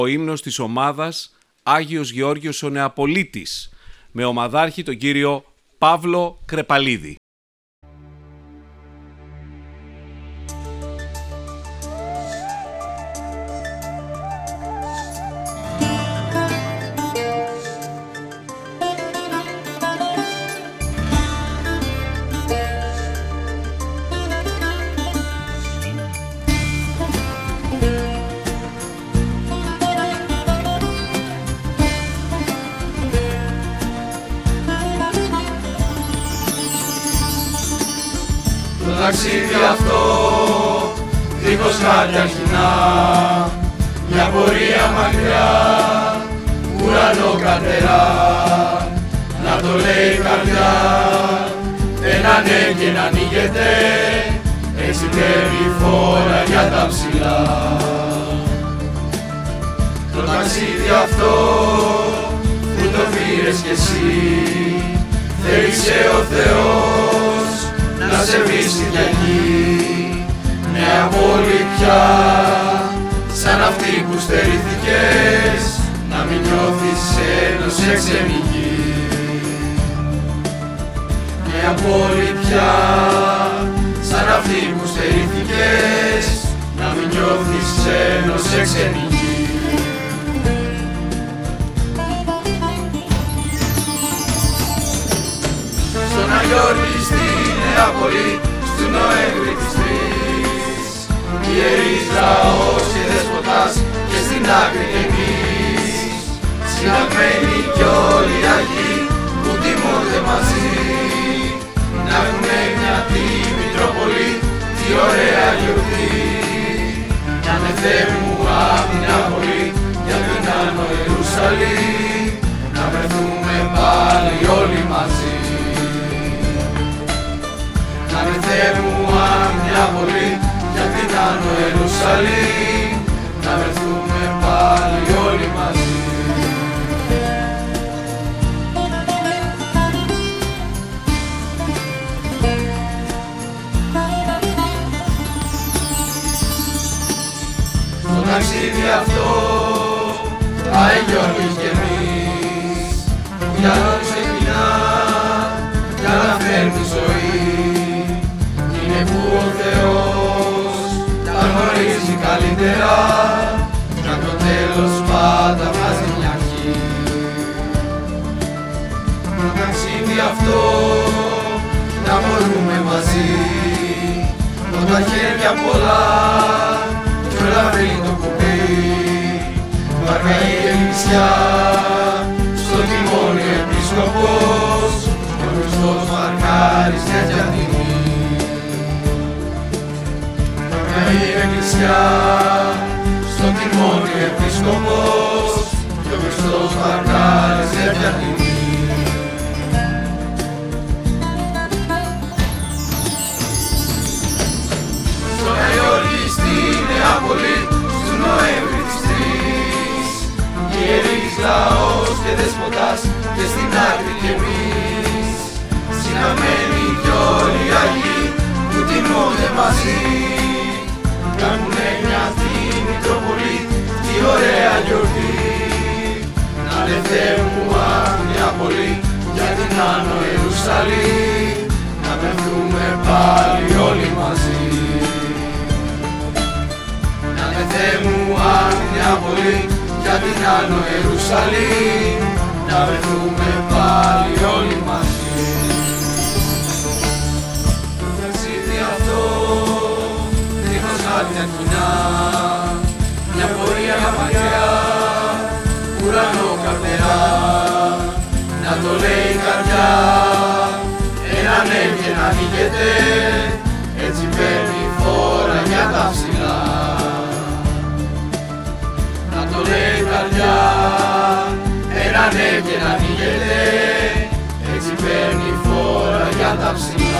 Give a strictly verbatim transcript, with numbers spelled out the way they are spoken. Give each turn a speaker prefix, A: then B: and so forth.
A: Ο ύμνος της ομάδας Άγιος Γεώργιος ο Νεαπολίτης, με ομαδάρχη τον κύριο Παύλο Κρεπαλίδη.
B: Το ταξίδι αυτό, δίχως χάρτια κοινά, μια πορεία μακριά, ουρανό καρτερά, να το λέει η καρδιά, ένα ναι και να ανοίγεται, έτσι παίρνει φόρα για τα ψηλά. Το ταξίδι αυτό, που το πήρες κι εσύ, θέλησε ο Θεός να σε βρίσκει κι εκεί, νέα πόλη πια, σαν αυτή που στερήθηκες, να μην νιώθεις ένος εξενική. Νέα πόλη πια, σαν αυτή που στερήθηκες, να μην νιώθεις ένος εξενική. Στον Αγιώργη στη Νεάπολη, στου Νοέμβρη της τρεις, ιερής λαός και δεσποτάς και στην άκρη κι εμείς, συναγμένοι κι όλοι οι Άγιοι που τιμώνται μαζί, να έχουμε μια τη Μητρόπολη, τι ωραία γιορτή. Να με Θεέ μου απ' την Νεάπολη, για την Άνω Ιερουσαλήμ, να βρεθούμε πάλι όλοι μαζί. Να με Θεέ μου απ' την Νεάπολη, για την Άνω Ιερουσαλήμ, να βρεθούμε πάλι όλοι μαζί. Στο ταξίδι αυτό, Άγιοι Γεώργιος κι εμείς, που για όλους ξεκινά, για να φέρνει ζωή. Είναι που ο Θεός τα γνωρίζει καλύτερα, για το τέλος πάντα βάζει μια αρχή. Το ταξίδι αυτό να μπορούμε μαζί, με τα χέρια πολλά κι όλα βρει το κουμπί. Βαρκα η Εκκλησιά, στο τιμόνι ο Επίσκοπος, και ο Χριστός μαρκάρης τέτοια τιμή. Η Εκκλησιά, στο τιμόνι ο Επίσκοπος, και ο Χριστός μαρκάρης τέτοια τιμή. Στον Αγιώργη στη Νεάπολη, στου Νοέμβρη της τρεις, ιερής λαός και δεσποτάς και στην άκρη κι εμείς, συναγμένοι κι όλοι οι Άγιοι που τιμώνται μαζί, κάνουνε μια τη Μητρόπολη, τι ωραία γιορτή. Να με Θεέ μου απ' την Νεάπολη, για την Άνω Ιερουσαλήμ, να βρεθούμε πάλι όλοι μαζί. Να με Θεέ μου απ' την Νεάπολη, για την Άνω Ιερουσαλήμ, να βρεθούμε πάλι όλοι μαζί. Το ταξίδι αυτό, δίχως χάρτια κοινά, μια πορεία μακριά, ουρανό καρτερά, να το λέει η καρδιά, ένα ναι και να ανοίγεται, έτσι παίρνει φόρα για τα ψηλά. Να το λέει η καρδιά, ένα ναι και να ανοίγεται, έτσι παίρνει φόρα για τα ψηλά.